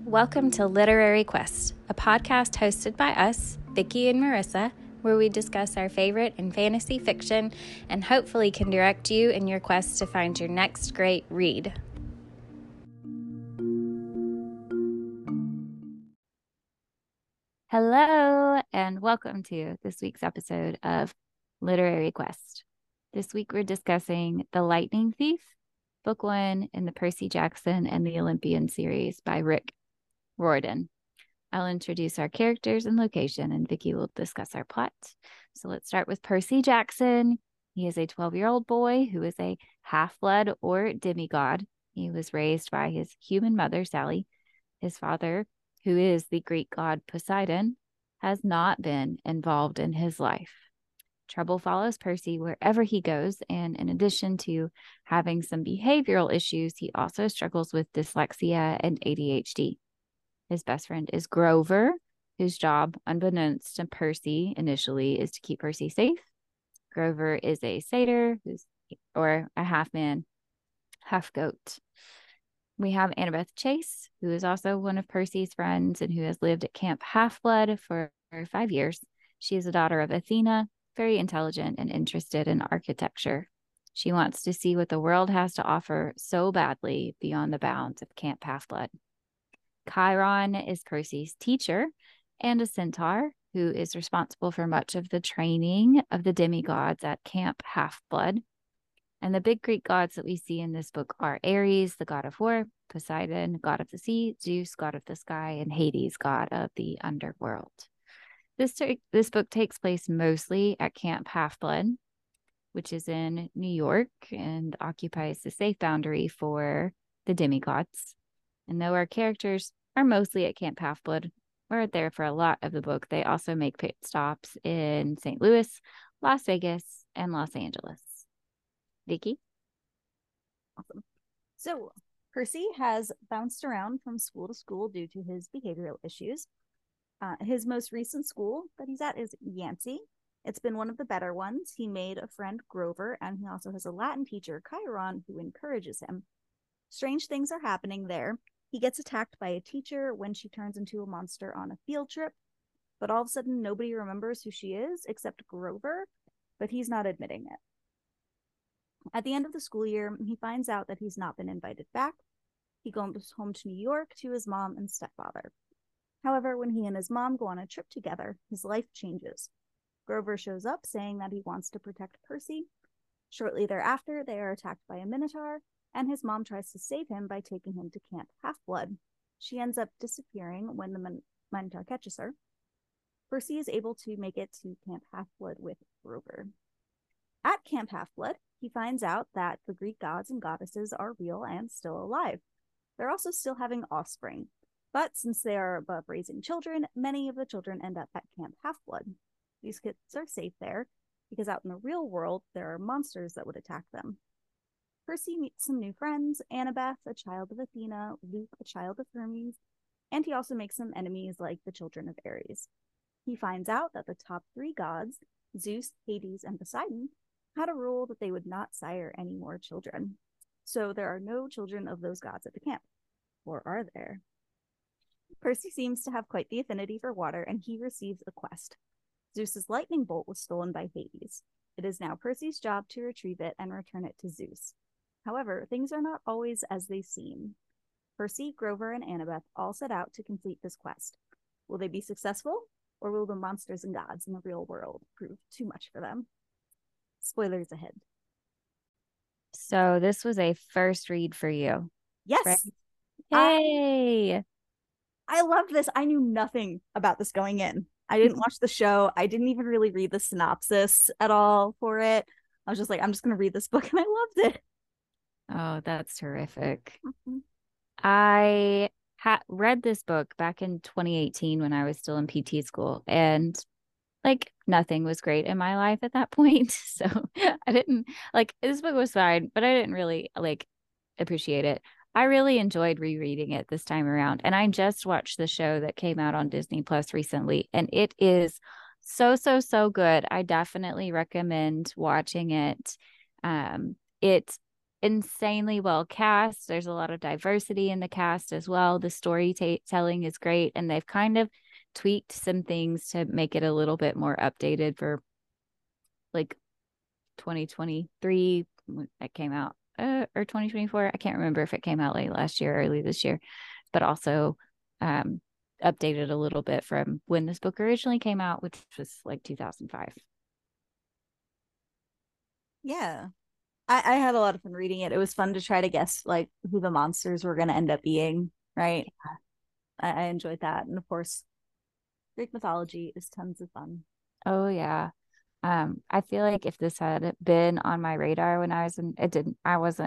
Welcome to Literary Quest, a podcast hosted by us, Vicki and Marissa, where we discuss our favorite in fantasy fiction and hopefully can direct you in your quest to find your next great read. Hello, and welcome to this week's episode of Literary Quest. This week we're discussing The Lightning Thief, Book 1 in the Percy Jackson and the Olympian series by Rick Riordan. I'll introduce our characters and location, and Vicki will discuss our plot. So let's start with Percy Jackson. He is a 12-year-old boy who is a half-blood or demigod. He was raised by his human mother, Sally. His father, who is the Greek god Poseidon, has not been involved in his life. Trouble follows Percy wherever he goes, and in addition to having some behavioral issues, he also struggles with dyslexia and ADHD. His best friend is Grover, whose job, unbeknownst to Percy initially, is to keep Percy safe. Grover is a satyr, or a half man, half goat. We have Annabeth Chase, who is also one of Percy's friends and who has lived at Camp Half-Blood for 5 years. She is a daughter of Athena, very intelligent and interested in architecture. She wants to see what the world has to offer so badly beyond the bounds of Camp Half-Blood. Chiron is Percy's teacher and a centaur who is responsible for much of the training of the demigods at Camp Half-Blood. And the big Greek gods that we see in this book are Ares, the god of war, Poseidon, god of the sea, Zeus, god of the sky, and Hades, god of the underworld. This book takes place mostly at Camp Half-Blood, which is in New York and occupies the safe boundary for the demigods. And though our characters are mostly at Camp Half-Blood, we're there for a lot of the book, they also make pit stops in St. Louis, Las Vegas, and Los Angeles. Vicki? Awesome. So Percy has bounced around from school to school due to his behavioral issues. His most recent school that he's at is Yancey. It's been one of the better ones. He made a friend, Grover, and he also has a Latin teacher, Chiron, who encourages him. Strange things are happening there. He gets attacked by a teacher when she turns into a monster on a field trip, but all of a sudden nobody remembers who she is except Grover, but he's not admitting it. At the end of the school year, he finds out that he's not been invited back. He goes home to New York to his mom and stepfather. However, when he and his mom go on a trip together, his life changes. Grover shows up saying that he wants to protect Percy. Shortly thereafter, they are attacked by a minotaur, and his mom tries to save him by taking him to Camp Half-Blood. She ends up disappearing when the minotaur catches her. Percy is able to make it to Camp Half-Blood with Grover. At Camp Half-Blood, he finds out that the Greek gods and goddesses are real and still alive. They're also still having offspring. But since they are above raising children, many of the children end up at Camp Half-Blood. These kids are safe there because out in the real world, there are monsters that would attack them. Percy meets some new friends, Annabeth, a child of Athena, Luke, a child of Hermes, and he also makes some enemies like the children of Ares. He finds out that the top 3 gods, Zeus, Hades, and Poseidon, had a rule that they would not sire any more children. So there are no children of those gods at the camp. Or are there? Percy seems to have quite the affinity for water, and he receives a quest. Zeus's lightning bolt was stolen by Hades. It is now Percy's job to retrieve it and return it to Zeus. However, things are not always as they seem. Percy, Grover, and Annabeth all set out to complete this quest. Will they be successful, or will the monsters and gods in the real world prove too much for them? Spoilers ahead. So this was a first read for you. Yes. Right? Hey. I loved this. I knew nothing about this going in. I didn't watch the show. I didn't even really read the synopsis at all for it. I was just like, I'm just going to read this book, and I loved it. Oh, that's terrific. Mm-hmm. I read this book back in 2018 when I was still in PT school, and like nothing was great in my life at that point. So I didn't this book was fine, but I didn't really appreciate it. I really enjoyed rereading it this time around. And I just watched the show that came out on Disney Plus recently, and it is so good. I definitely recommend watching it. It insanely well cast. There's a lot of diversity in the cast as well. The storytelling is great, and they've kind of tweaked some things to make it a little bit more updated for like 2023 when that came out, or 2024. I can't remember if it came out late last year or early this year, but also updated a little bit from when this book originally came out, which was like 2005. Yeah. I had a lot of fun reading it. It was fun to try to guess like who the monsters were going to end up being, right? I enjoyed that. And of course, Greek mythology is tons of fun. Oh yeah. I feel like if this had been on my radar when I was in, it didn't,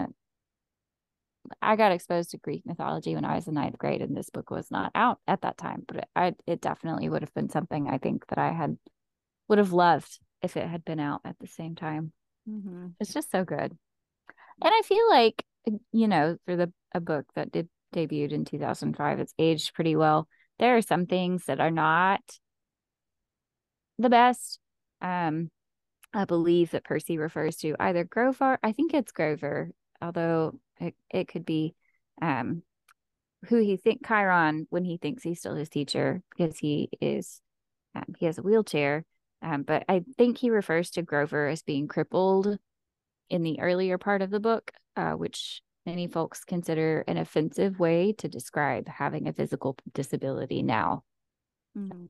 I got exposed to Greek mythology when I was in ninth grade, and this book was not out at that time, but it definitely would have been something I think that would have loved if it had been out at the same time. Mm-hmm. It's just so good. And I feel like, for a book that debuted in 2005, it's aged pretty well. There are some things that are not the best. I believe that Percy refers to either Grover, I think it's Grover, although it could be who Chiron, when he thinks he's still his teacher, because he has a wheelchair. But I think he refers to Grover as being crippled in the earlier part of the book, which many folks consider an offensive way to describe having a physical disability now. Mm-hmm.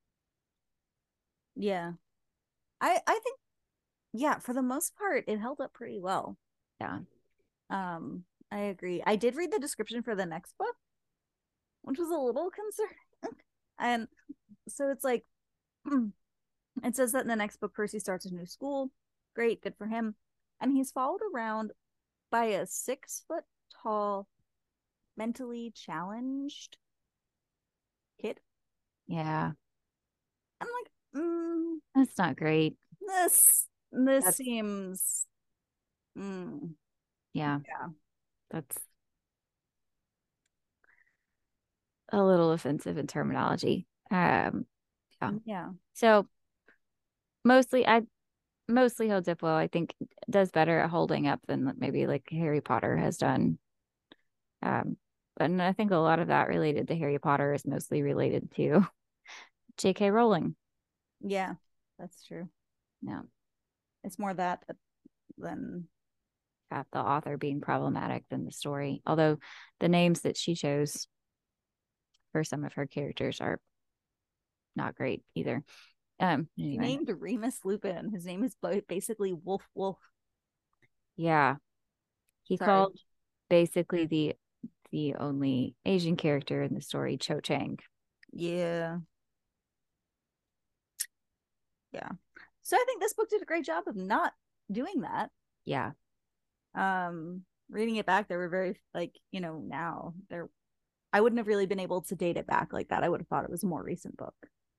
Yeah. I think, yeah, for the most part, it held up pretty well. Yeah. I agree. I did read the description for the next book, which was a little concerning. And so it's like, it says that in the next book, Percy starts a new school. Great, good for him. And he's followed around by a 6-foot tall, mentally challenged kid. Yeah. I'm like, that's not great. This seems, yeah, that's a little offensive in terminology. Yeah. So mostly holds up well. I think does better at holding up than maybe like Harry Potter has done. But I think a lot of that related to Harry Potter is mostly related to J.K. Rowling. Yeah, that's true. Yeah. It's more that than the author being problematic than the story. Although the names that she chose for some of her characters are not great either. Anyway. She named Remus Lupin. His name is basically Wolf Wolf. Yeah. He called basically the only Asian character in the story Cho Chang. Yeah. Yeah. So I think this book did a great job of not doing that. Yeah. Reading it back, there were very now I wouldn't have really been able to date it back like that. I would have thought it was a more recent book.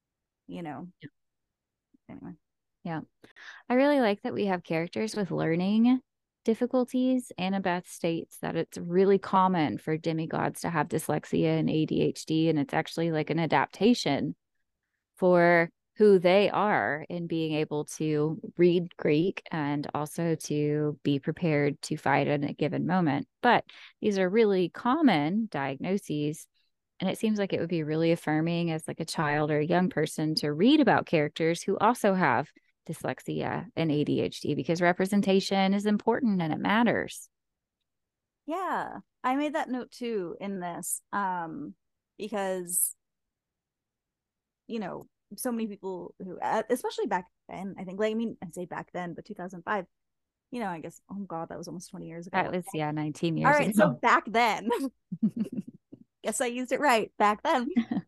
Anyway. Yeah. I really like that we have characters with learning difficulties. Annabeth states that it's really common for demigods to have dyslexia and ADHD, and it's actually like an adaptation for who they are in being able to read Greek and also to be prepared to fight at a given moment. But these are really common diagnoses. And it seems like it would be really affirming as like a child or a young person to read about characters who also have dyslexia and ADHD, because representation is important and it matters. Yeah, I made that note too in this, because so many people who, especially back then, I think, I say back then, but 2005, I guess, oh God, that was almost 20 years ago. That was 19 years ago. All right, ago. so back then, guess I used it right. Back then,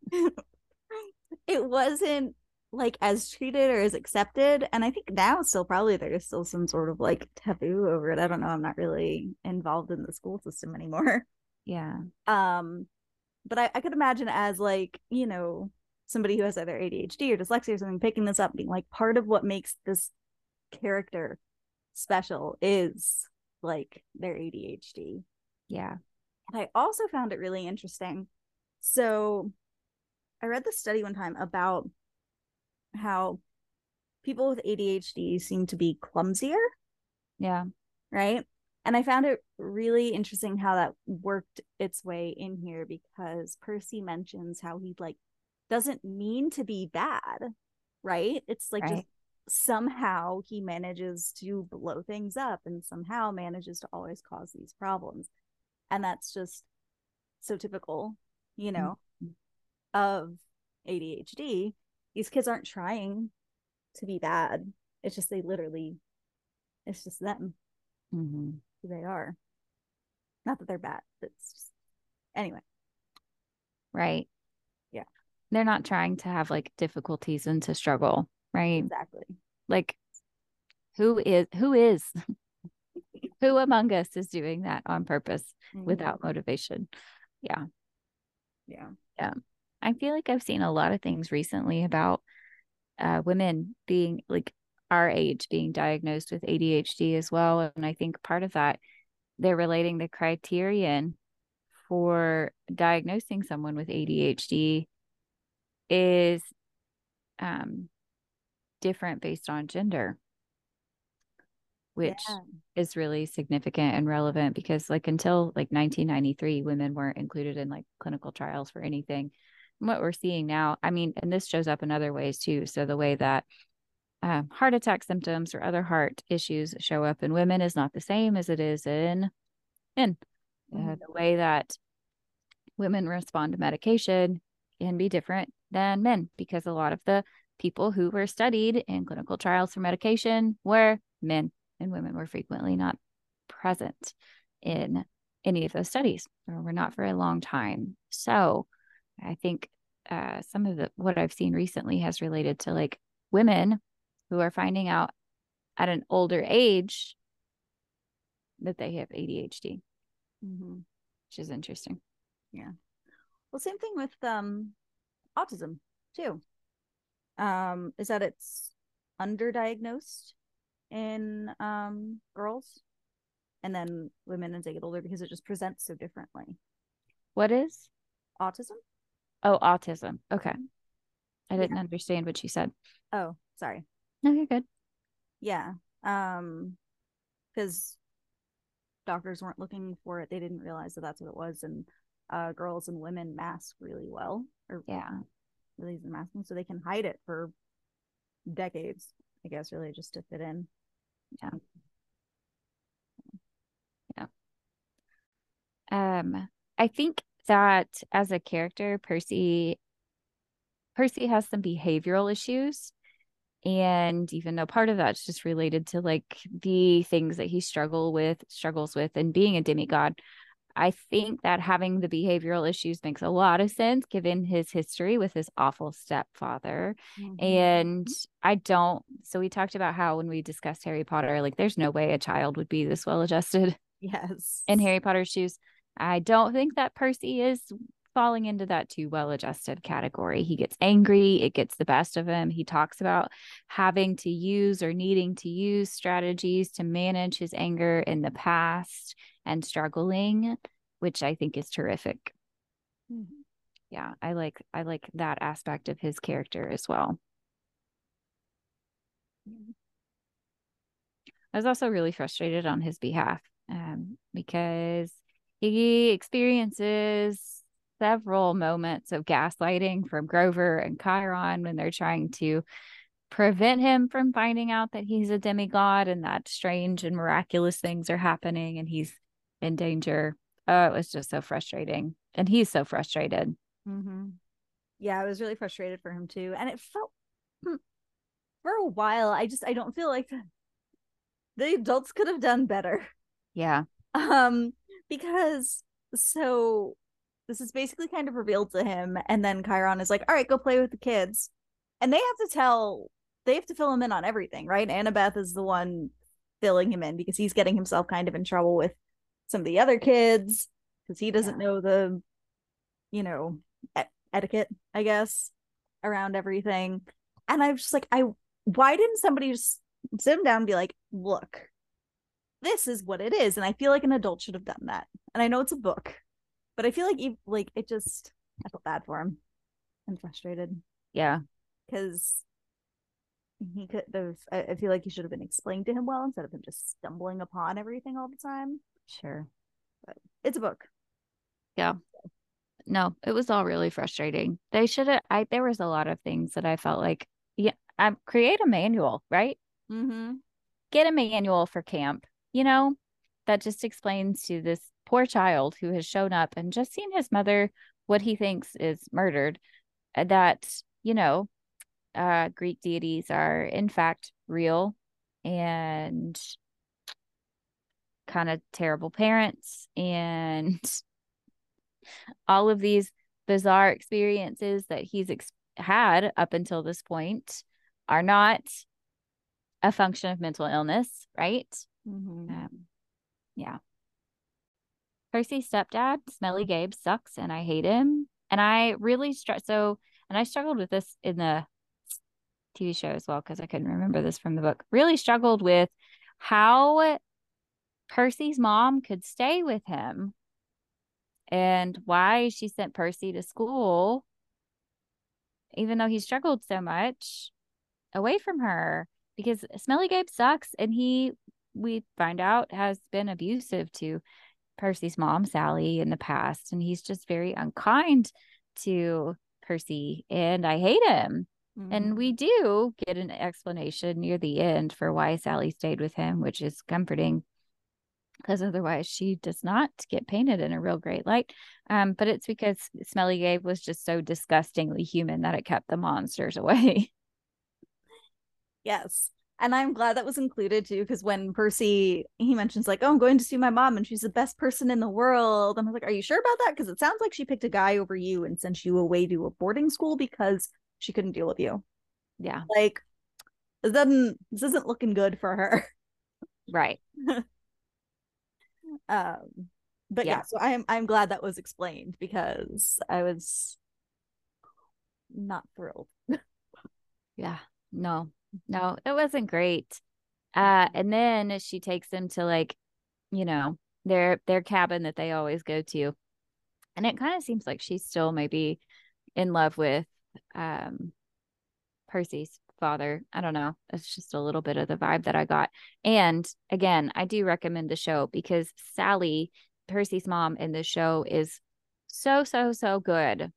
it wasn't like as treated or as accepted, and I think now still probably there's still some sort of like taboo over it. I don't know. I'm not really involved in the school system anymore. Yeah. But I could imagine as like somebody who has either ADHD or dyslexia or something picking this up, being like, part of what makes this character special is like their ADHD. Yeah. And I also found it really interesting. So I read this study one time about how people with ADHD seem to be clumsier. Yeah. Right. And I found it really interesting how that worked its way in here, because Percy mentions how he like doesn't mean to be bad, right? It's like just Right. somehow he manages to blow things up and somehow manages to always cause these problems. And that's just so typical, you know, Mhm. of ADHD. These kids aren't trying to be bad. It's just it's just them, Mhm. who they are. Not that they're bad. It's just, anyway. Right. Yeah, They're not trying to have like difficulties and to struggle, right? exactly. Like who is who among us is doing that on purpose without motivation? Yeah. Yeah. Yeah. I feel like I've seen a lot of things recently about women being like our age being diagnosed with ADHD as well. And I think part of that, they're relating the criterion for diagnosing someone with ADHD is um, different based on gender, which Yeah. is really significant and relevant because like until like 1993, women weren't included in like clinical trials for anything. And what we're seeing now, I mean, and this shows up in other ways too. So the way that heart attack symptoms or other heart issues show up in women is not the same as it is in men. The way that women respond to medication can be different than men because a lot of the people who were studied in clinical trials for medication were men, and women were frequently not present in any of those studies or were not for a long time. So I think some of the what I've seen recently has related to like women who are finding out at an older age that they have ADHD, which is interesting. Yeah. Well, same thing with autism too. Is that it's underdiagnosed in girls, and then women as they get older because it just presents so differently. What is? Autism? Oh, autism. Okay. I Yeah. didn't understand what you said. Oh, sorry. No, you're good. Yeah. Because doctors weren't looking for it. They didn't realize that that's what it was. And girls and women mask really well, or Yeah. really easy masking, so they can hide it for decades, I guess, really just to fit in. Yeah. Yeah. I think that as a character, Percy has some behavioral issues. And even though part of that's just related to like the things that he struggles with and being a demigod, I think that having the behavioral issues makes a lot of sense given his history with his awful stepfather. And so we talked about how when we discussed Harry Potter, like there's no way a child would be this well adjusted Yes. in Harry Potter's shoes. I don't think that Percy is falling into that too well adjusted category. He gets angry, it gets the best of him. He talks about having to use or needing to use strategies to manage his anger in the past and struggling, which I think is terrific. Yeah, I like that aspect of his character as well. I was also really frustrated on his behalf because he experiences several moments of gaslighting from Grover and Chiron when they're trying to prevent him from finding out that he's a demigod and that strange and miraculous things are happening and he's in danger. Oh, it was just so frustrating. And he's so frustrated. Yeah, I was really frustrated for him too. And it felt for a while, I don't feel like the adults could have done better. Yeah. Because so this is basically kind of revealed to him, and then Chiron is like, all right, go play with the kids. And they have to fill him in on everything, right? Annabeth is the one filling him in because he's getting himself kind of in trouble with some of the other kids because he doesn't know the, you know, etiquette, I guess, around everything. And I'm just like, why didn't somebody just sit him down and be like, look, this is what it is? And I feel like an adult should have done that. And I know it's a book, but I feel like it just, I felt bad for him and frustrated Yeah. because he could those I feel like he should have been explained to him well instead of him just stumbling upon everything all the time. Sure. But it's a book. Yeah. No, it was all really frustrating. They should have, there was a lot of things that I felt like, yeah, create a manual, right? Mm-hmm. Get a manual for camp, you know, that just explains to this poor child who has shown up and just seen his mother, what he thinks is murdered, that, you know, Greek deities are in fact real and kind of terrible parents and all of these bizarre experiences that he's had up until this point are not a function of mental illness, right? Mm-hmm. Yeah. Percy's stepdad, Smelly Gabe, sucks and I hate him. And I really and I struggled with this in the TV show as well because I couldn't remember this from the book. Really struggled with how Percy's mom could stay with him and why she sent Percy to school, even though he struggled so much, away from her. Because Smelly Gabe sucks, and we find out, has been abusive to Percy's mom, Sally, in the past, and he's just very unkind to Percy, and I hate him. Mm-hmm. And we do get an explanation near the end for why Sally stayed with him, which is comforting because otherwise she does not get painted in a real great light. But it's because Smelly Gabe was just so disgustingly human that it kept the monsters away. Yes. And I'm glad that was included too, because when Percy he mentions like, "Oh, I'm going to see my mom, and she's the best person in the world," I'm like, "Are you sure about that? Because it sounds like she picked a guy over you and sent you away to a boarding school because she couldn't deal with you." Yeah, Like, this isn't looking good for her. right. But Yeah, so I'm glad that was explained because I was not thrilled. yeah. No, it wasn't great. And then she takes him to, like, you know, their cabin that they always go to. And it kind of seems like she's still maybe in love with Percy's father. I don't know. It's just a little bit of the vibe that I got. And again, I do recommend the show because Sally, Percy's mom in the show, is so, so, so good.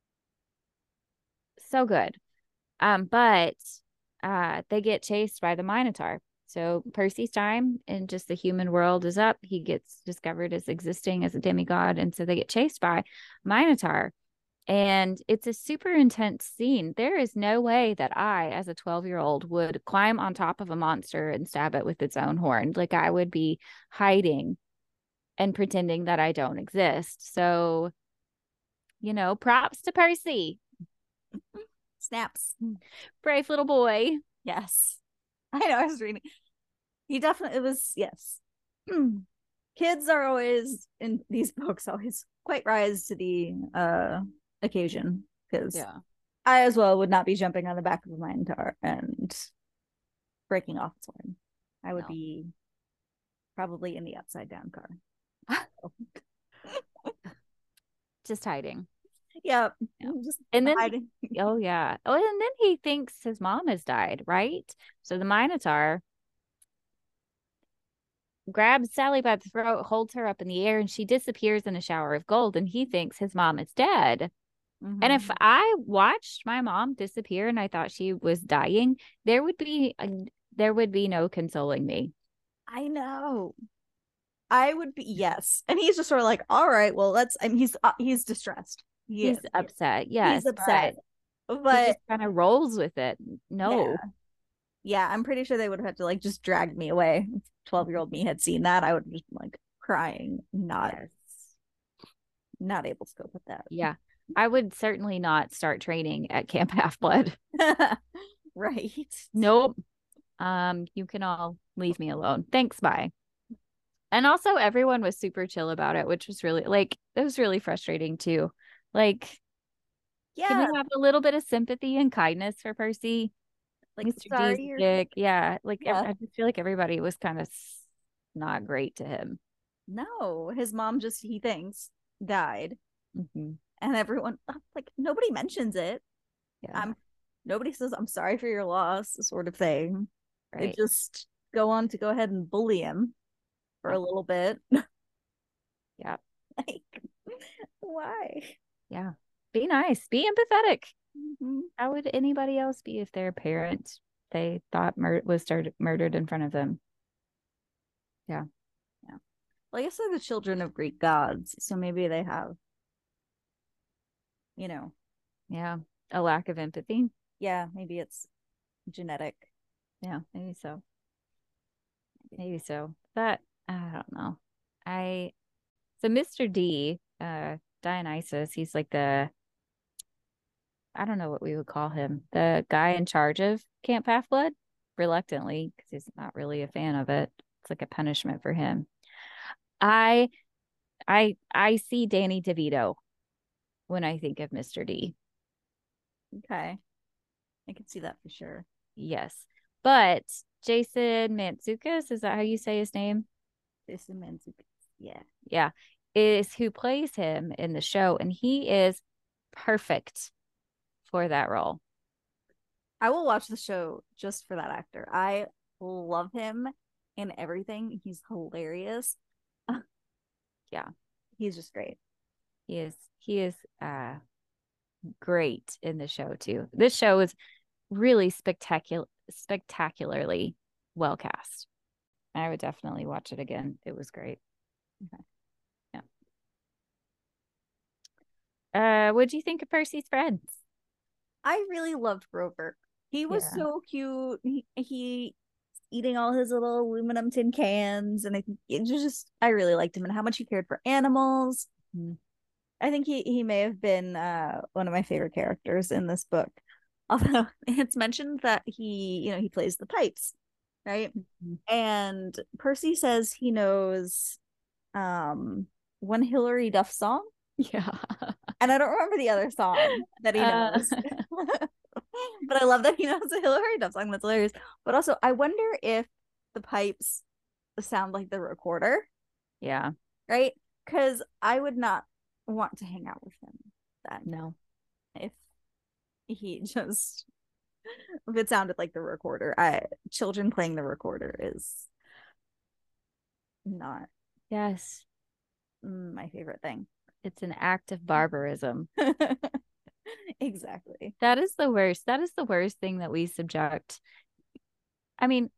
So good. But they get chased by the Minotaur. So Percy's time in just the human world is up. He gets discovered as existing as a demigod. And so they get chased by Minotaur. And it's a super intense scene. There is no way that I, as a 12-year-old, would climb on top of a monster and stab it with its own horn. Like, I would be hiding and pretending that I don't exist. So, props to Percy. Snaps. Brave little boy. Yes. I know, I was reading. He definitely, it was, yes. Kids are always, in these books, always quite rise to the occasion, because I as well would not be jumping on the back of a Minotaur and breaking off its horn. I would be probably in the upside down car. Just hiding. Yeah. Just and then hiding. Oh yeah. Oh, and then he thinks his mom has died, right? So the Minotaur grabs Sally by the throat, holds her up in the air, and she disappears in a shower of gold, and he thinks his mom is dead. Mm-hmm. And if I watched my mom disappear and I thought she was dying, there would be no consoling me. I know. I would be, yes. And he's just sort of like, all right, well, he's distressed. He's upset. Yes. He's upset. But he just kind of rolls with it. No. Yeah, I'm pretty sure they would have had to like just drag me away. 12-year-old me had seen that. I would have just been like crying, not able to cope with that. Yeah. I would certainly not start training at Camp Half-Blood. Right. Nope. You can all leave me alone. Thanks, bye. And also everyone was super chill about it, which was really, like, it was really frustrating too. Like, can we have a little bit of sympathy and kindness for Percy? Like, Mr. D's dick. Yeah. Like, I just feel like everybody was kind of not great to him. No, his mom just, he thinks, died. Mm-hmm. And everyone, like, nobody mentions it. Nobody says, I'm sorry for your loss, sort of thing. They Right. just go on to go ahead and bully him for a little bit. Yeah. Like, why? Yeah. Be nice. Be empathetic. Mm-hmm. How would anybody else be if their parent they thought was murdered in front of them? Yeah. Well, I guess they're the children of Greek gods, so maybe they have, you know, Yeah. A lack of empathy. yeah, maybe it's genetic. Yeah, maybe so. Maybe so. But I don't know. I so Mr. D, Dionysus, he's like I don't know what we would call him, the guy in charge of Camp Half-Blood, reluctantly, because he's not really a fan of it. It's like a punishment for him. I I see Danny DeVito when I think of Mr. D. Okay. I can see that for sure. Yes. But Jason Mantzoukas, is that how you say his name? Jason Mantzoukas. Yeah. Yeah. Is who plays him in the show, and he is perfect for that role. I will watch the show just for that actor. I love him in everything. He's hilarious. Yeah. He's just great. He is great in the show too. This show is really spectacularly well cast. I would definitely watch it again. It was great. Okay. Yeah. What do you think of Percy's friends? I really loved Grover. He was Yeah. so cute. He eating all his little aluminum tin cans, and I think it just I really liked him and how much he cared for animals. Mm-hmm. I think he may have been one of my favorite characters in this book. Although it's mentioned that he plays the pipes, right? Mm-hmm. And Percy says he knows one Hillary Duff song. Yeah. And I don't remember the other song that he knows. But I love that he knows a Hillary Duff song. That's hilarious. But also, I wonder if the pipes sound like the recorder, Yeah. right? Because I would not want to hang out with him then. No. If he just if it sounded like the recorder. Children playing the recorder is not Yes. my favorite thing. It's an act of barbarism. Exactly. That is the worst. That is the worst thing that we subject. I mean,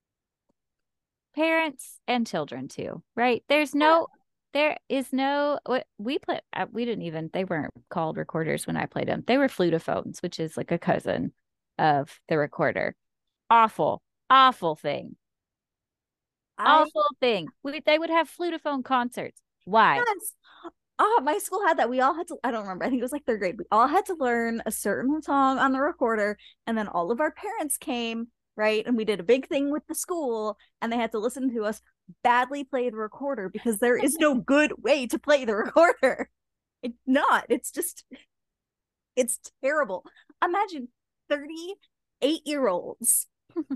parents and children too, right? There is no what we play. We didn't even, they weren't called recorders when I played them. They were flutophones, which is like a cousin of the recorder. Awful, awful thing. Awful thing. They would have flutophone concerts. Why? Yes. Oh, my school had that. We all had to, I don't remember. I think it was like third grade. We all had to learn a certain song on the recorder. And then all of our parents came, right? And we did a big thing with the school, and they had to listen to us badly play the recorder because there is no good way to play the recorder. It's not. It's terrible. Imagine 38-year-olds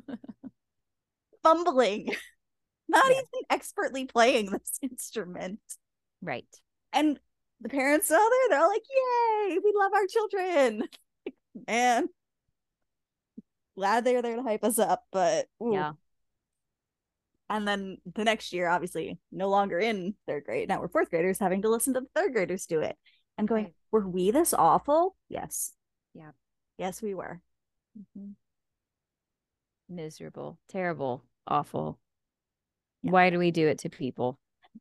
fumbling, not Yeah. even expertly playing this instrument. Right. And the parents out there, they're all like, yay, we love our children. Man, glad they're there to hype us up, but ooh. Yeah. And then the next year, obviously, no longer in third grade. Now we're fourth graders having to listen to the third graders do it and going, Right. were we this awful? Yes. Yeah. Yes, we were. Mm-hmm. Miserable, terrible, awful. Yeah. Why do we do it to people?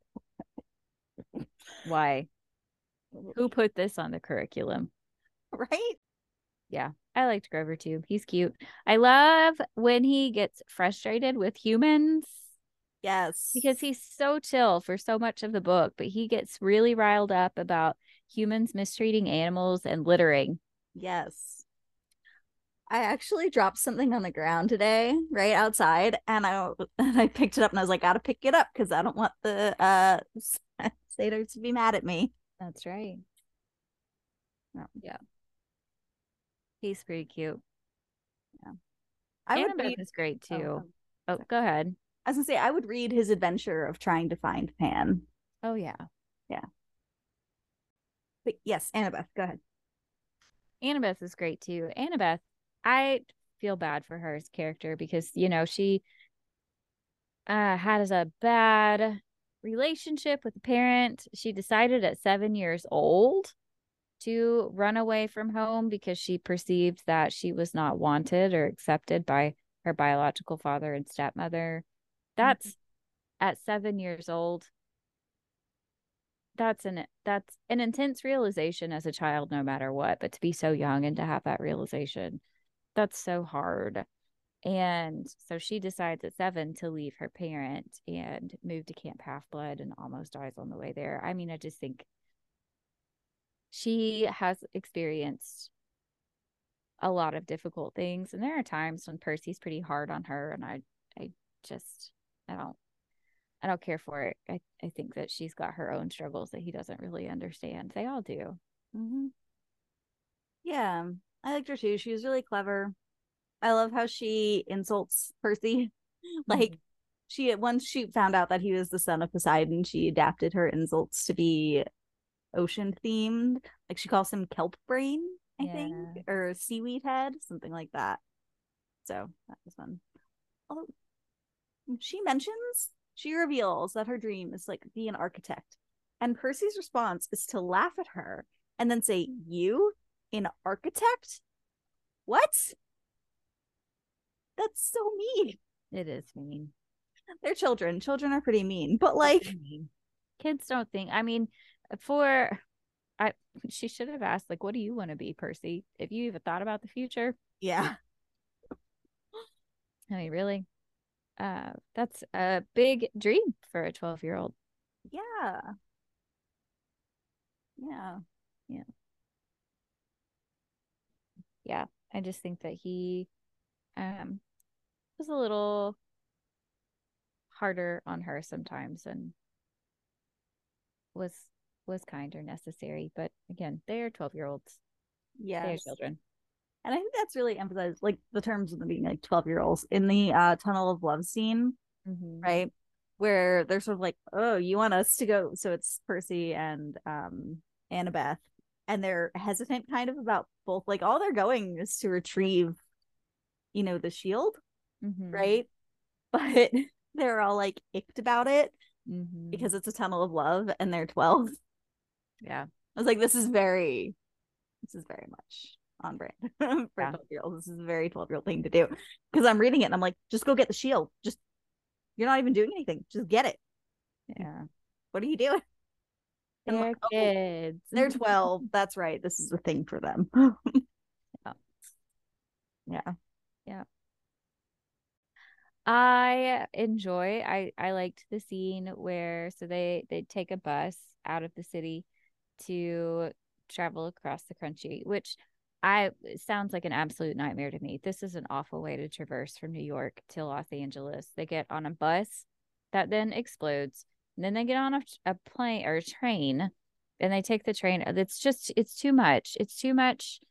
Why? Who put this on the curriculum? Right? Yeah, I liked Grover too. He's cute. I love when he gets frustrated with humans Yes. because he's so chill for so much of the book, but he gets really riled up about humans mistreating animals and littering. Yes. I actually dropped something on the ground today, right outside, and I picked it up and I was like, gotta pick it up because I don't want the satyrs to be mad at me. That's right. No. Yeah. He's pretty cute. Yeah. I would Annabeth read is great too. oh, Go ahead. I was gonna say I would read his adventure of trying to find Pan. Oh yeah. Yeah. But yes, Annabeth, go ahead. Annabeth is great too. Annabeth, I feel bad for her as character because, you know, she had a bad relationship with a parent. She decided at 7 years old to run away from home because she perceived that she was not wanted or accepted by her biological father and stepmother. That's at 7 years old. That's an intense realization as a child, no matter what, but to be so young and to have that realization, that's so hard. And so she decides at 7 to leave her parent and move to Camp Half-Blood and almost dies on the way there. I mean, I just think she has experienced a lot of difficult things. And there are times when Percy's pretty hard on her. And I just, I don't care for it. I think that she's got her own struggles that he doesn't really understand. They all do. Mm-hmm. Yeah, I liked her too. She was really clever. I love how she insults Percy. Like, she once she found out that he was the son of Poseidon, she adapted her insults to be ocean themed. Like, she calls him kelp brain, I think, or seaweed head, something like that. So that was fun. Although she reveals that her dream is like be an architect. And Percy's response is to laugh at her and then say, "You, an architect? What? That's so mean." It is mean. They're children. Children are pretty mean, but like kids don't think. I mean, she should have asked, like, what do you want to be, Percy? If you even thought about the future. Yeah. I mean, really? That's a big dream for a 12-year-old. Yeah. Yeah. Yeah. Yeah. I just think that he was a little harder on her sometimes and was kind or necessary. But again, they are 12-year-olds. Yeah. They are children. And I think that's really emphasized, like the terms of them being like 12-year-olds in the Tunnel of Love scene, right? Where they're sort of like, oh, you want us to go? So it's Percy and Annabeth, and they're hesitant kind of about both. Like, all they're going is to retrieve, you know, the shield, right? But they're all like icked about it because it's a tunnel of love and they're 12. Yeah. I was like, this is very much on brand for 12-year-olds. This is a very 12-year-old thing to do. Because I'm reading it and I'm like, just go get the shield. Just, you're not even doing anything. Just get it. Yeah. What are you doing? They're like, kids. They're 12. That's right. This is the thing for them. Yeah. Yeah. I liked the scene where they take a bus out of the city to travel across the country, which it sounds like an absolute nightmare to me. This is an awful way to traverse from New York to Los Angeles. They get on a bus that then explodes, and then they get on a plane or a train, and they take the train. It's too much. It's too much.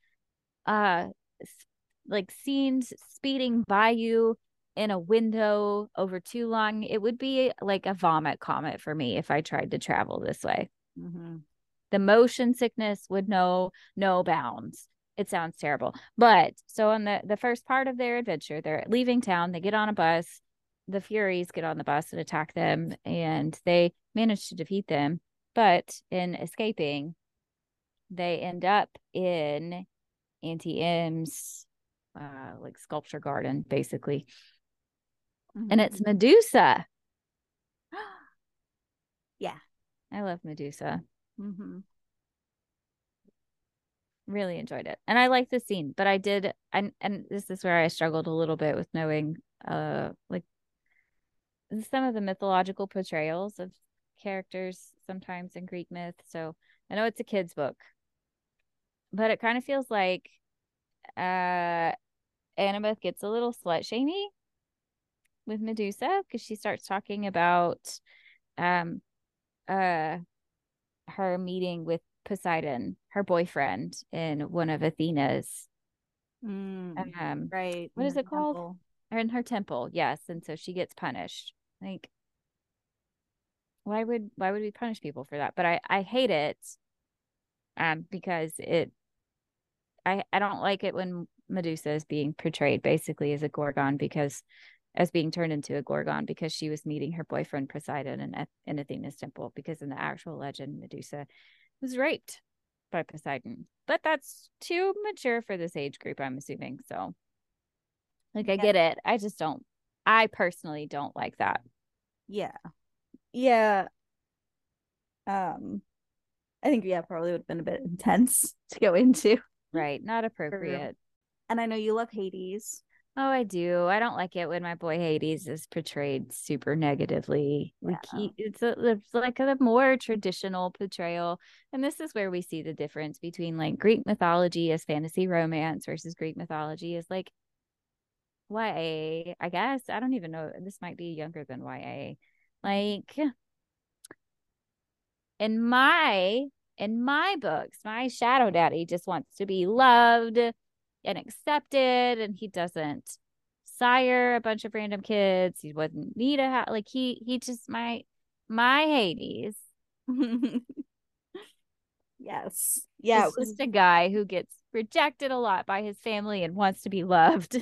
Like scenes speeding by you in a window over too long. It would be like a vomit comet for me if I tried to travel this way. The motion sickness would know no bounds. It sounds terrible. But so on the first part of their adventure, they're leaving town, they get on a bus, the Furies get on the bus and attack them, and they manage to defeat them. But in escaping, they end up in Auntie M's like sculpture garden, basically. And it's Medusa. Yeah. I love Medusa. Really enjoyed it. And I like the scene, but I did, and this is where I struggled a little bit with knowing like some of the mythological portrayals of characters sometimes in Greek myth. So I know it's a kid's book, but it kind of feels like Annabeth gets a little slut shamey with Medusa because she starts talking about her meeting with Poseidon, her boyfriend, in one of Athena's right. What is it called? Temple. Or in her temple, yes. And so she gets punished. Like, why would we punish people for that? But I hate it because I don't like it when Medusa is being portrayed basically as a Gorgon as being turned into a Gorgon because she was meeting her boyfriend Poseidon in Athena's temple, because in the actual legend, Medusa was raped by Poseidon. But that's too mature for this age group, I'm assuming. So, like, I get it. I personally don't like that. Yeah. Yeah. I think, yeah, probably would have been a bit intense to go into. Right. Not appropriate. And I know you love Hades. Oh, I do. I don't like it when my boy Hades is portrayed super negatively. Like it's like a more traditional portrayal. And this is where we see the difference between like Greek mythology as fantasy romance versus Greek mythology as like YA, I guess. I don't even know. This might be younger than YA. Like in my books, my shadow daddy just wants to be loved and accepted, and he doesn't sire a bunch of random kids. He wouldn't need a like he just my Hades. Yes. Yeah. It's just a guy who gets rejected a lot by his family and wants to be loved.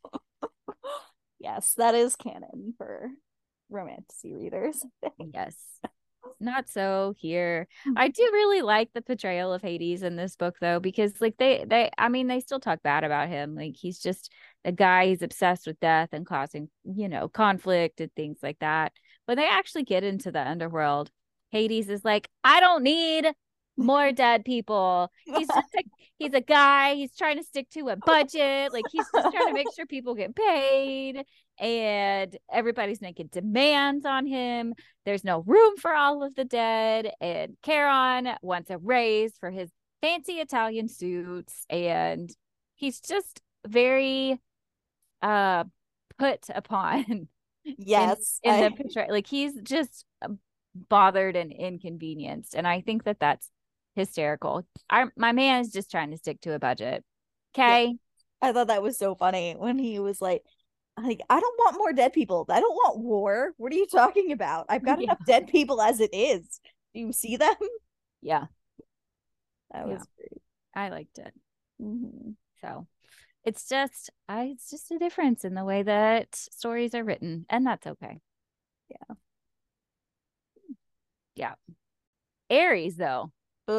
Yes, that is canon for romantasy readers. Yes. Not so here. I do really like the portrayal of Hades in this book though, because like they still talk bad about him. Like he's just a guy, he's obsessed with death and causing, conflict and things like that. When they actually get into the underworld, Hades is like, I don't need more dead people. He's a guy, he's trying to stick to a budget. Like he's just trying to make sure people get paid, and everybody's making demands on him. There's no room for all of the dead, and Charon wants a raise for his fancy Italian suits, and he's just very put upon. Yes. in the portray, like he's just bothered and inconvenienced, and I think that that's hysterical. My man is just trying to stick to a budget. Okay. Yeah. I thought that was so funny when he was like, I don't want more dead people. I don't want war. What are you talking about? I've got enough dead people as it is. Do you see them? Yeah. That was great. I liked it. Mm-hmm. So it's just a difference in the way that stories are written, and that's okay. Yeah. Yeah. Ares, though.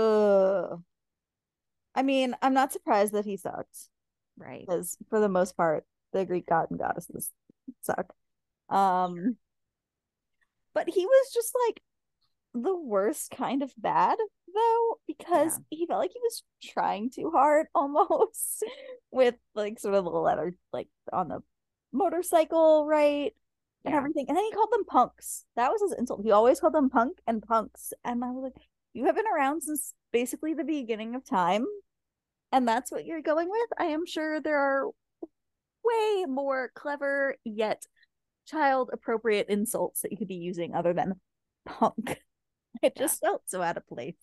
I mean, I'm not surprised that he sucks. Right. Because for the most part, the Greek god and goddesses suck. But he was just like the worst kind of bad though, because he felt like he was trying too hard almost with like sort of the letter like on the motorcycle, right? And everything. And then he called them punks. That was his insult. He always called them punk and punks. And I was like, you have been around since basically the beginning of time, and that's what you're going with? I am sure there are way more clever yet child appropriate insults that you could be using other than punk. It just felt so out of place.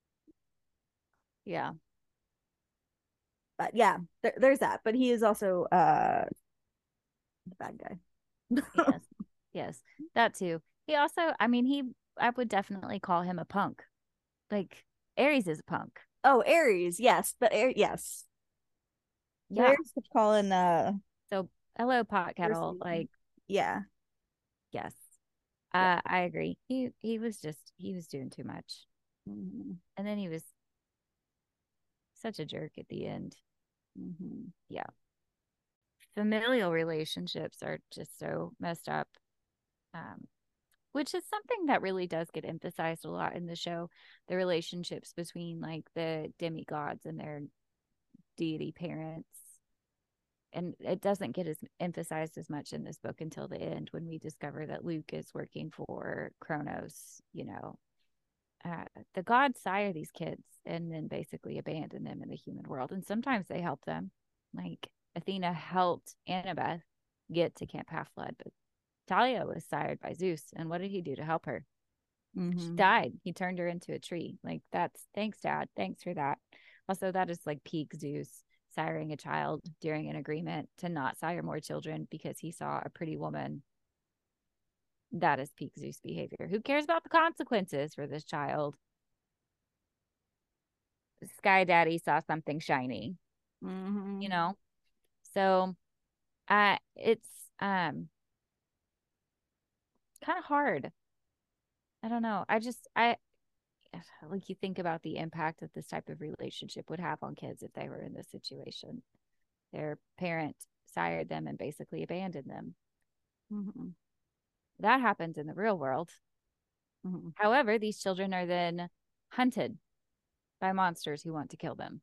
Yeah. But yeah, there's that. But he is also the bad guy. Yes, that too. He also, I would definitely call him a punk. Like Ares is a punk. Oh, Ares, yes, but yes. Yeah. Ares kept calling so hello pot kettle, like yeah. Yes. I agree. He was doing too much. Mm-hmm. And then he was such a jerk at the end. Mm-hmm. Yeah. Familial relationships are just so messed up. Which is something that really does get emphasized a lot in the show. The relationships between like the demigods and their deity parents. And it doesn't get as emphasized as much in this book until the end, when we discover that Luke is working for Kronos. The gods sire these kids and then basically abandon them in the human world. And sometimes they help them. Like Athena helped Annabeth get to Camp Half-Blood, but Talia was sired by Zeus. And what did he do to help her? Mm-hmm. She died. He turned her into a tree. Like, that's thanks, Dad. Thanks for that. Also, that is like peak Zeus, siring a child during an agreement to not sire more children because he saw a pretty woman. That is peak Zeus behavior. Who cares about the consequences for this child? Sky Daddy saw something shiny. Mm-hmm. You know? So it's kind of hard. I don't know. I like, you think about the impact that this type of relationship would have on kids if they were in this situation. Their parent sired them and basically abandoned them. Mm-hmm. That happens in the real world. Mm-hmm. However, these children are then hunted by monsters who want to kill them.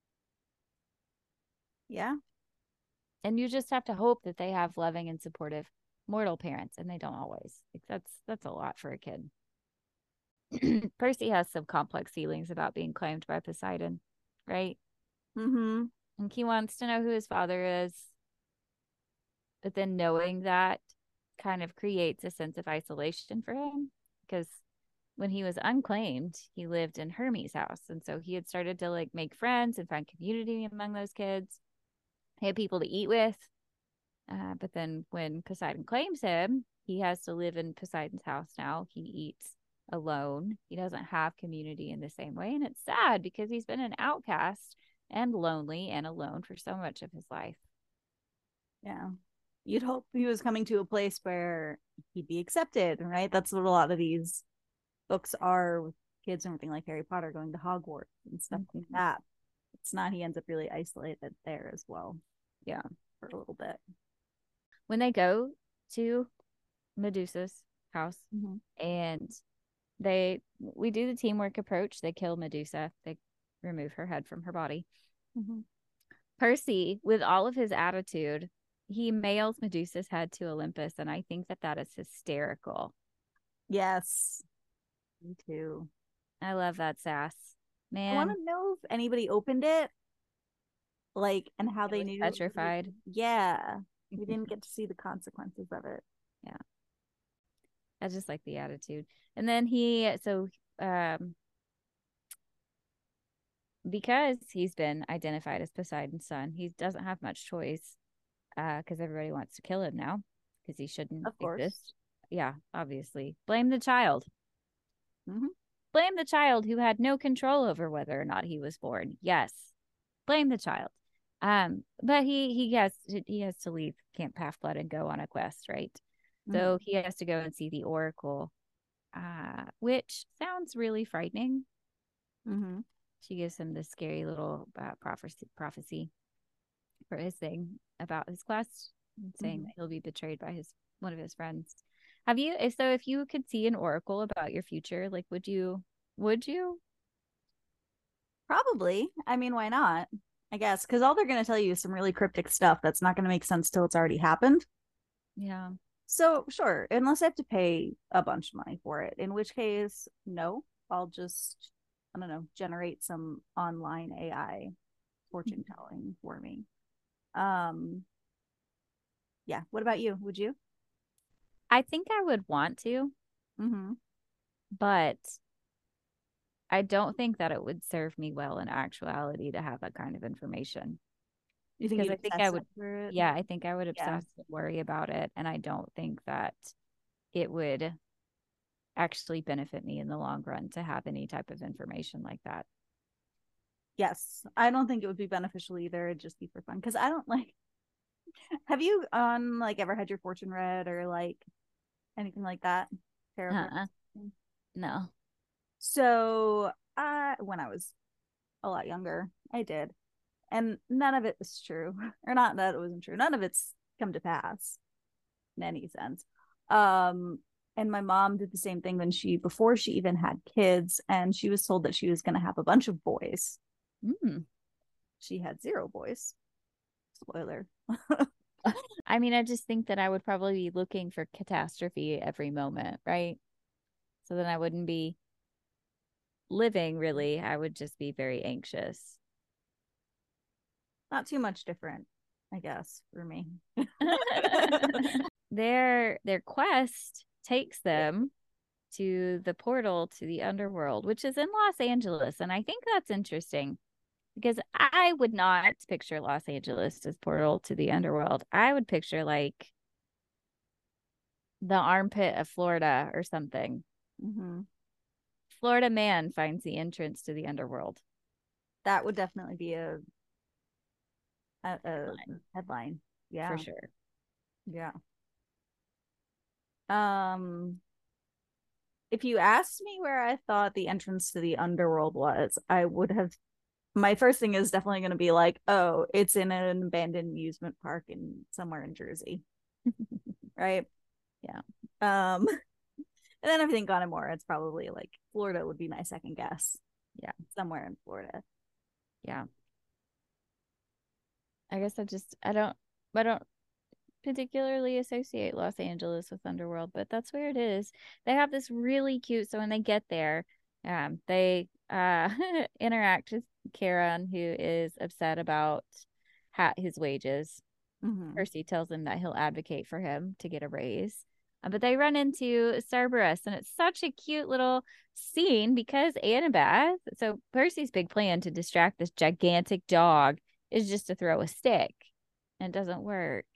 Yeah. And you just have to hope that they have loving and supportive mortal parents, and they don't always. Like, that's a lot for a kid. Percy has some complex feelings about being claimed by Poseidon, right? Mm-hmm. And he wants to know who his father is. But then knowing that kind of creates a sense of isolation for him, because when he was unclaimed, he lived in Hermes' house. And so he had started to like make friends and find community among those kids. He had people to eat with. But then when Poseidon claims him, he has to live in Poseidon's house now. He eats alone. He doesn't have community in the same way. And it's sad because he's been an outcast and lonely and alone for so much of his life. Yeah. You'd hope he was coming to a place where he'd be accepted, right? That's what a lot of these books are with kids and everything, like Harry Potter going to Hogwarts and stuff like that. It's not, he ends up really isolated there as well. Yeah. For a little bit. When they go to Medusa's house, Mm-hmm. and we do the teamwork approach. They kill Medusa. They remove her head from her body. Mm-hmm. Percy, with all of his attitude, he mails Medusa's head to Olympus, and I think that is hysterical. Yes, me too. I love that sass, man. I want to know if anybody opened it, like, and how they knew. Petrified. Yeah, we didn't get to see the consequences of it. Yeah, I just like the attitude. And then because he's been identified as Poseidon's son, he doesn't have much choice, because everybody wants to kill him now because he shouldn't exist. Yeah, obviously. Blame the child. Mm-hmm. Blame the child who had no control over whether or not he was born. Yes, blame the child. But he has to leave Camp Half-Blood and go on a quest, right? Mm-hmm. So he has to go and see the Oracle, which sounds really frightening. Mm-hmm. She gives him this scary little prophecy for his thing about his quest, saying that he'll be betrayed by one of his friends. If you could see an oracle about your future, like, would you? Probably. I mean, why not? I guess, because all they're going to tell you is some really cryptic stuff that's not going to make sense till it's already happened. Yeah. So sure, unless I have to pay a bunch of money for it, in which case, no, I'll just, I don't know, generate some online AI fortune telling for me. Yeah. What about you? Would you? I think I would want to, but I don't think that it would serve me well in actuality to have that kind of information. You think? Because I think I would. Yeah, I think I would obsess and worry about it, and I don't think that it would actually benefit me in the long run to have any type of information like that. Yes, I don't think it would be beneficial either. It'd just be for fun, because I don't like. Have you ever had your fortune read or like anything like that? No. So when I was a lot younger, I did, and none of it was true, or not that it wasn't true. None of it's come to pass in any sense. And my mom did the same thing before she even had kids, and she was told that she was going to have a bunch of boys. She had 0 boys. Spoiler. I mean, I just think that I would probably be looking for catastrophe every moment, right? So then I wouldn't be living, really. I would just be very anxious. Not too much different, I guess, for me. Their quest takes them to the portal to the underworld, which is in Los Angeles. And I think that's interesting, because I would not picture Los Angeles as portal to the underworld. I would picture like the armpit of Florida or something. Florida man finds the entrance to the underworld. That would definitely be headline. Yeah, for sure. yeah. If you asked me where I thought the entrance to the underworld was, I would have. My first thing is definitely going to be like, oh, it's in an abandoned amusement park in somewhere in Jersey, right? Yeah. And then if I think on it more, it's probably like Florida would be my second guess. Yeah, somewhere in Florida. yeah. I guess I don't particularly associate Los Angeles with Underworld, but that's where it is. They have this really cute, so when they get there, they interact with Karen, who is upset about his wages. Percy tells him that he'll advocate for him to get a raise. But they run into Cerberus, and it's such a cute little scene because Annabeth, so Percy's big plan to distract this gigantic dog is just to throw a stick, and it doesn't work.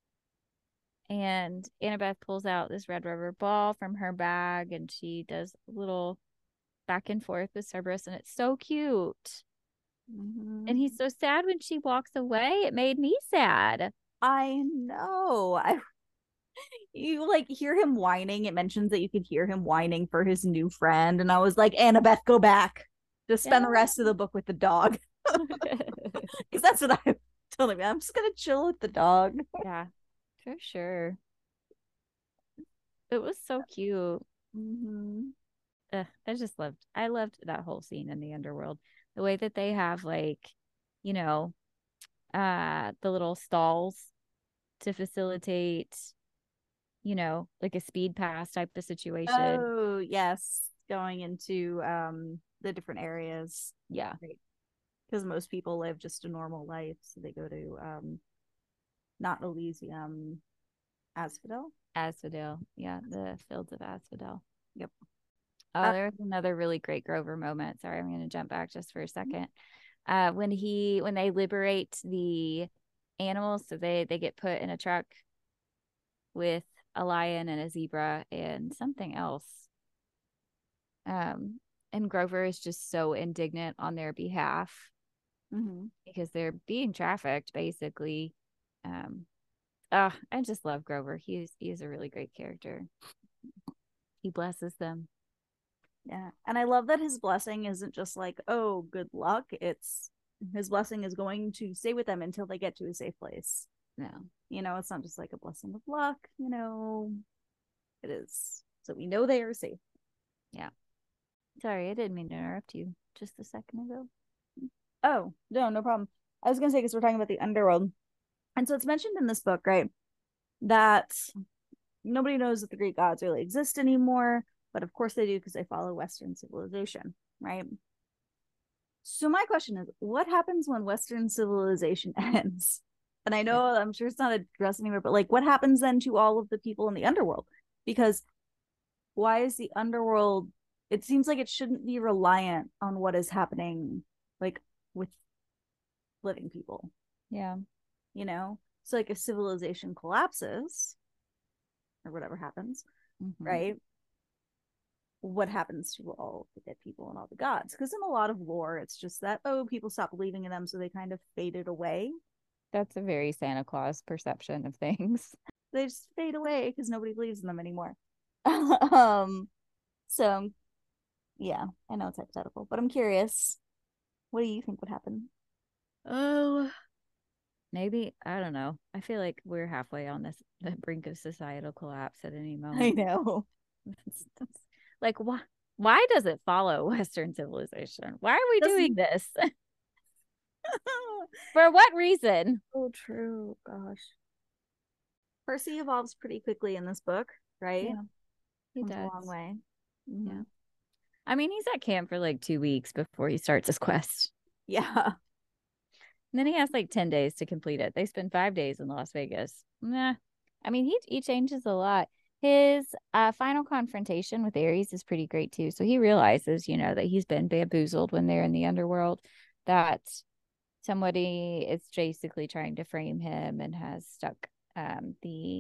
And Annabeth pulls out this red rubber ball from her bag, and she does a little back and forth with Cerberus, and it's so cute. And he's so sad when she walks away. It made me sad. I know. You like hear him whining. It mentions that you could hear him whining for his new friend, and I was like, Annabeth, go back. Just spend the rest of the book with the dog. Because that's what I told him. I'm just gonna chill with the dog. Yeah, for sure. It was so cute. I loved that whole scene in the underworld. The way that they have like, you know, the little stalls to facilitate, like a speed pass type of situation. Oh, yes. Going into the different areas. Yeah. Because most people live just a normal life. So they go to not Elysium, Asphodel. Asphodel. Yeah, the fields of Asphodel. Yep. Oh, there's another really great Grover moment. Sorry, I'm going to jump back just for a second. When they liberate the animals, so they get put in a truck with a lion and a zebra and something else. And Grover is just so indignant on their behalf because they're being trafficked, basically. I just love Grover. He's a really great character. He blesses them. Yeah. And I love that his blessing isn't just like, oh, good luck. It's his blessing is going to stay with them until they get to a safe place. No. It's not just like a blessing of luck, it is. So we know they are safe. Yeah. Sorry, I didn't mean to interrupt you just a second ago. Oh, no problem. I was going to say, because we're talking about the underworld. And so it's mentioned in this book, right, that nobody knows that the Greek gods really exist anymore. But of course they do, because they follow Western civilization, right? So my question is, what happens when Western civilization ends? And I know I'm sure it's not addressed anymore, but like, what happens then to all of the people in the underworld? Because why is the underworld? It seems like it shouldn't be reliant on what is happening, like with living people. Yeah. So like if civilization collapses or whatever happens, right? What happens to all the dead people and all the gods? Because in a lot of lore, it's just that, people stopped believing in them, so they kind of faded away. That's a very Santa Claus perception of things. They just fade away because nobody believes in them anymore. So yeah, I know it's hypothetical, but I'm curious. What do you think would happen? Oh, maybe, I don't know. I feel like we're halfway on the brink of societal collapse at any moment. I know. Like, why does it follow Western civilization? Why are we doing this? For what reason? Oh, true. Gosh. Percy evolves pretty quickly in this book, right? Yeah, he Comes does. a long way. Yeah. I mean, he's at camp for like 2 weeks before he starts his quest. Yeah. And then he has like 10 days to complete it. They spend 5 days in Las Vegas. Nah. I mean, he changes a lot. His final confrontation with Ares is pretty great too. So he realizes, that he's been bamboozled when they're in the underworld, that somebody is basically trying to frame him and has stuck the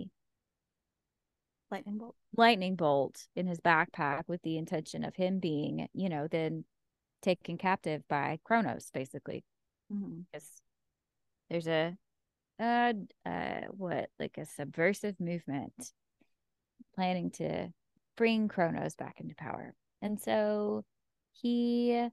lightning bolt in his backpack with the intention of him being, then taken captive by Kronos, basically. Because there's a what, like a subversive movement planning to bring Kronos back into power. And so he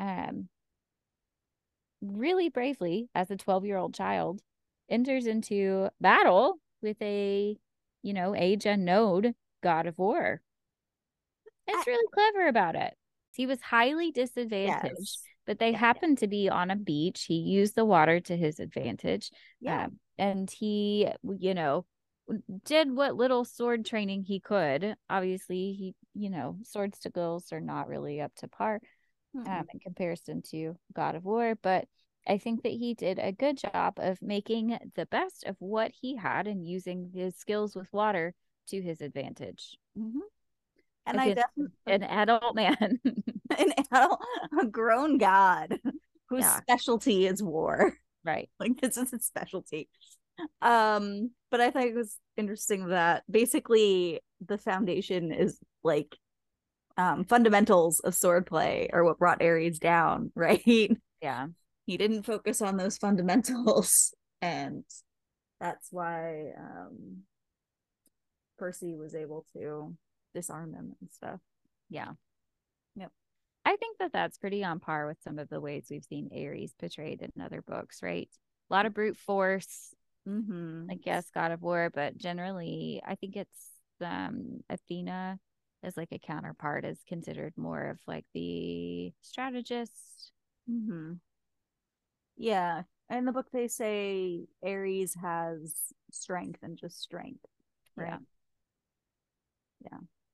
really bravely, as a 12-year-old child, enters into battle with a, age unknown god of war. It's really clever about it. He was highly disadvantaged, Yes. but they happened to be on a beach. He used the water to his advantage. Yeah. And he, did what little sword training he could. Obviously, sword skills are not really up to par in comparison to God of War, but I think that he did a good job of making the best of what he had and using his skills with water to his advantage. Mm-hmm. And I Against definitely an adult man. an adult, a grown god whose Yeah. specialty is war. Right. Like this is his specialty. But I thought it was interesting that basically the foundation is like fundamentals of swordplay are what brought Ares down, right? Yeah. He didn't focus on those fundamentals, and that's why Percy was able to disarm him and stuff. Yeah. Yep. I think that that's pretty on par with some of the ways we've seen Ares portrayed in other books, right? A lot of brute force, I guess, God of War, but generally, I think it's Athena as like a counterpart is considered more of like the strategist. Yeah. In the book, they say Ares has strength and just strength, right? Yeah.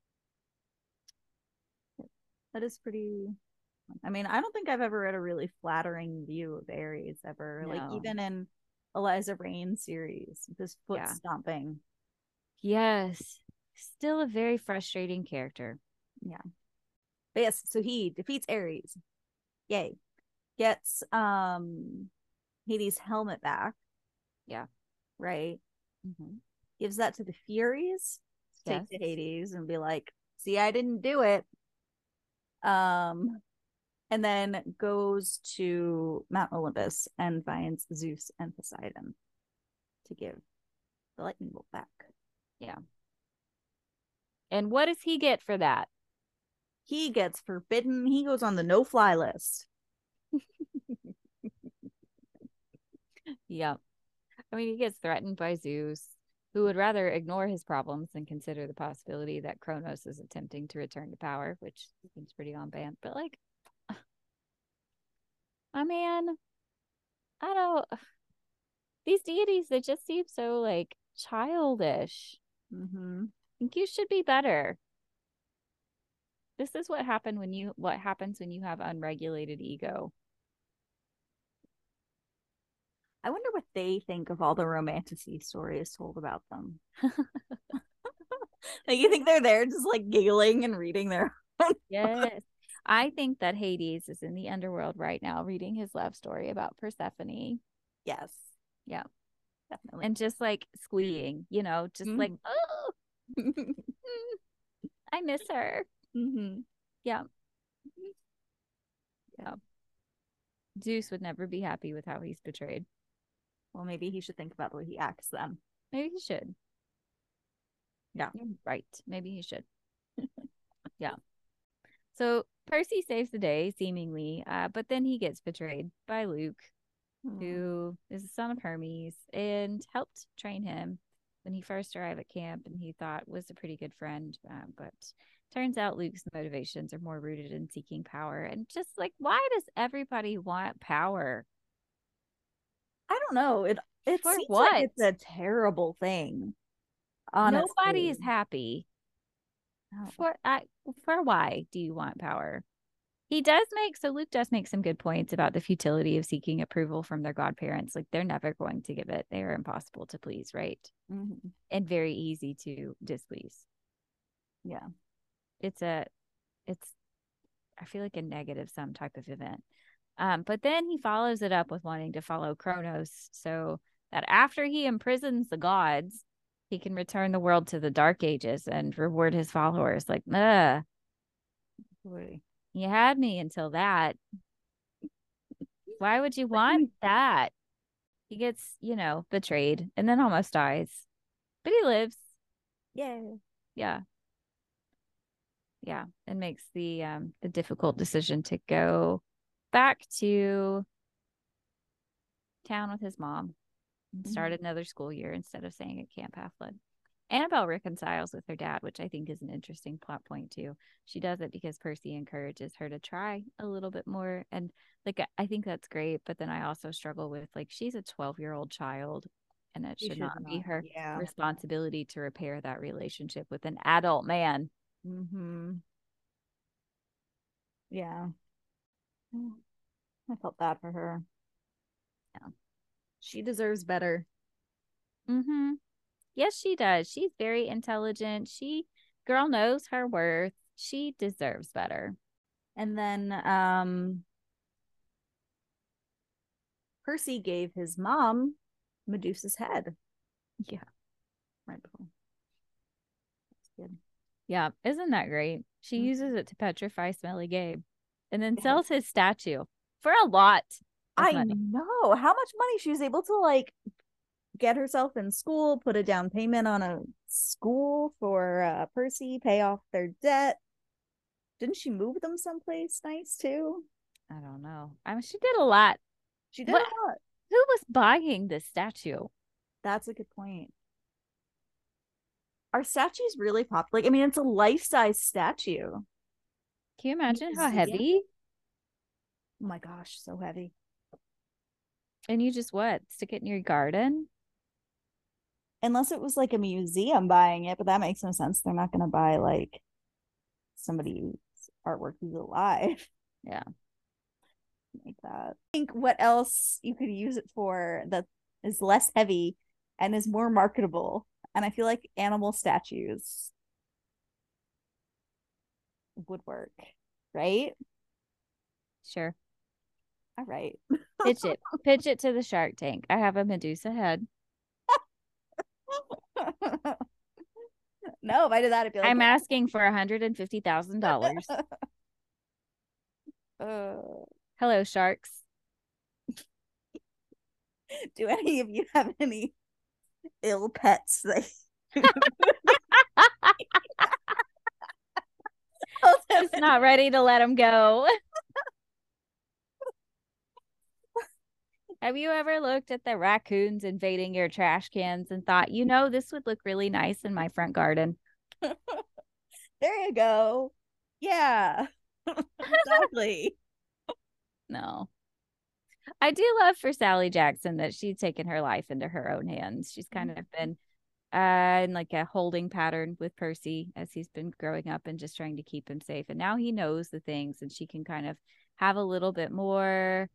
That is pretty. I mean, I don't think I've ever read a really flattering view of Ares ever. No. Like even in Eliza Rain series, this foot stomping. Yes. Still a very frustrating character. Yeah. But yes, so he defeats Ares. Yay. Gets Hades' helmet back. Yeah. Right. Gives that to the Furies. Take to Hades and be like, see, I didn't do it. And then goes to Mount Olympus and finds Zeus and Poseidon to give the lightning bolt back. Yeah. And what does he get for that? He gets forbidden. He goes on the no-fly list. Yeah. I mean, he gets threatened by Zeus, who would rather ignore his problems than consider the possibility that Kronos is attempting to return to power, which seems pretty on brand. But like, I mean, I don't. These deities, they just seem so like childish. I think you should be better. This is what happens when you have unregulated ego. I wonder what they think of all the romantasy stories told about them. Like, you think they're there just like giggling and reading their own? Yes. I think that Hades is in the underworld right now reading his love story about Persephone. Yes. Yeah. Definitely. And just like squeeing, just like, oh, I miss her. Yeah. Yeah. Zeus would never be happy with how he's betrayed. Well, maybe he should think about the way he acts then. Maybe he should. Yeah. You're right. Maybe he should. Yeah. So Percy saves the day, seemingly, but then he gets betrayed by Luke, who is the son of Hermes and helped train him when he first arrived at camp and he thought was a pretty good friend. But turns out Luke's motivations are more rooted in seeking power. And just like, why does everybody want power? I don't know. It For seems what? like it's a terrible thing. Honestly. Nobody is happy. No. For why do you want power? Luke does make some good points about the futility of seeking approval from their godparents. Like, they're never going to give it. They are impossible to please, right? And very easy to displease. Yeah. It's I feel like a negative sum type of event. But then he follows it up with wanting to follow Kronos so that after he imprisons the gods, he can return the world to the Dark Ages and reward his followers. Like, you had me until that. Why would you want that? He gets, betrayed and then almost dies. But he lives. Yay. Yeah. Yeah. And makes the difficult decision to go back to town with his mom and start another school year instead of staying at Camp Half-Blood. Annabelle reconciles with her dad, which I think is an interesting plot point too. She does it because Percy encourages her to try a little bit more. And like, I think that's great. But then I also struggle with, like, she's a 12-year-old child and it should not be her responsibility to repair that relationship with an adult man. Yeah. I felt bad for her. Yeah. She deserves better. Yes, she does. She's very intelligent. Girl knows her worth. She deserves better. And then Percy gave his mom Medusa's head. Yeah. Right before. That's good. Yeah. Isn't that great? She uses it to petrify Smelly Gabe and then sells his statue for a lot of money. Know how much money she was able to, like, get herself in school, put a down payment on a school for Percy, pay off their debt. Didn't she move them someplace nice too? I don't know. I mean, she did a lot. She did a lot. Who was buying this statue? That's a good point. Are statues really popular? Like, I mean, it's a life-size statue. Can you imagine how heavy? Oh my gosh, so heavy. And you just stick it in your garden? Unless it was like a museum buying it, but that makes no sense. They're not going to buy like somebody's artwork who's alive. Yeah. Like that. I think what else you could use it for that is less heavy and is more marketable. And I feel like animal statues would work, right? Sure. All right. Pitch it to the Shark Tank. I have a Medusa head. No, if I did that, I'd be like, I'm asking for $150,000. Hello, sharks. Do any of you have any ill pets? Just not ready to let them go. Have you ever looked at the raccoons invading your trash cans and thought, this would look really nice in my front garden? There you go. Yeah, exactly. No. I do love for Sally Jackson that she's taken her life into her own hands. She's kind of been in like a holding pattern with Percy as he's been growing up and just trying to keep him safe. And now he knows the things and she can kind of have a little bit more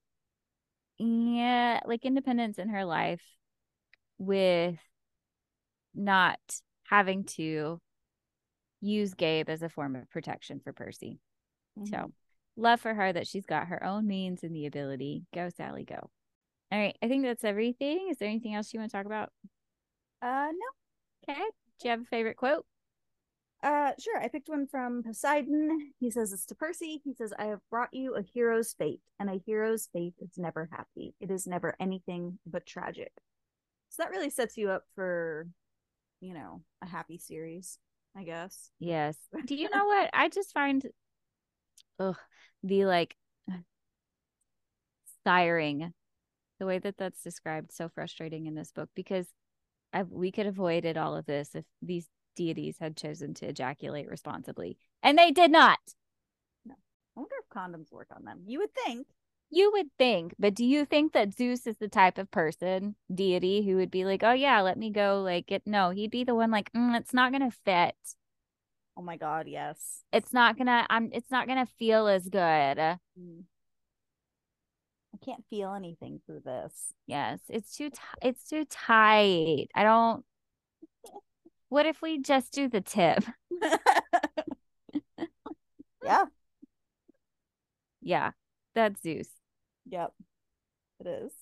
like independence in her life with not having to use Gabe as a form of protection for Percy. So love for her that she's got her own means and the ability. Go, Sally, go. All right. I think that's everything. Is there anything else you want to talk about? No. Okay. Do you have a favorite quote? Sure. I picked one from Poseidon. He says it's to Percy. He says, I have brought you a hero's fate, and a hero's fate is never happy. It is never anything but tragic. So that really sets you up for, a happy series, I guess. Yes. Do you know what? I just find the like siring, the way that that's described, so frustrating in this book because we could have avoided all of this if these deities had chosen to ejaculate responsibly, and they did not. No. I wonder if condoms work on them. You would think, but do you think that Zeus is the type of deity who would be like, oh yeah, let me go no, he'd be the one like, it's not gonna fit. Oh my God, yes. It's not gonna feel as good. I can't feel anything through this. Yes, it's too tight. I don't. What if we just do the tip? Yeah. Yeah, that's Zeus. Yep, it is.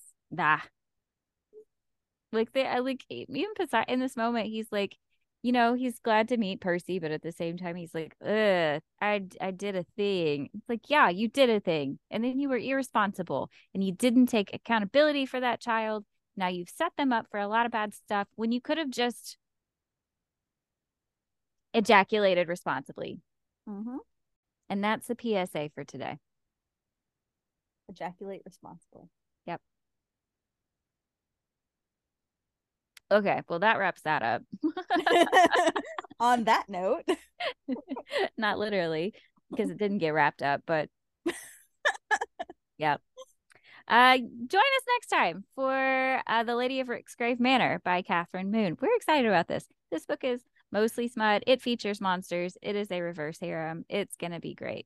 Like me and Poseidon in this moment, he's like, he's glad to meet Percy, but at the same time, he's like, I did a thing. It's like, yeah, you did a thing, and then you were irresponsible, and you didn't take accountability for that child. Now you've set them up for a lot of bad stuff when you could have just ejaculated responsibly. Mm-hmm. And that's the PSA for today. Ejaculate responsibly. Yep. Okay, well, that wraps that up. On that note. Not literally, because it didn't get wrapped up, but yep. Join us next time for The Lady of Ricksgrave Manor by Catherine Moon. We're excited about this. This book is mostly smut. It features monsters. It is a reverse harem. It's going to be great.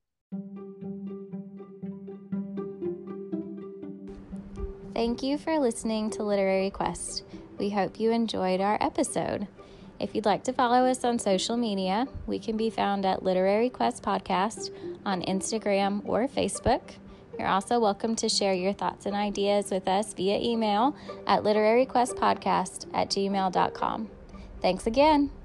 Thank you for listening to Literary Quest. We hope you enjoyed our episode. If you'd like to follow us on social media, we can be found at Literary Quest Podcast on Instagram or Facebook. You're also welcome to share your thoughts and ideas with us via email at literaryquestpodcast@gmail.com. Thanks again.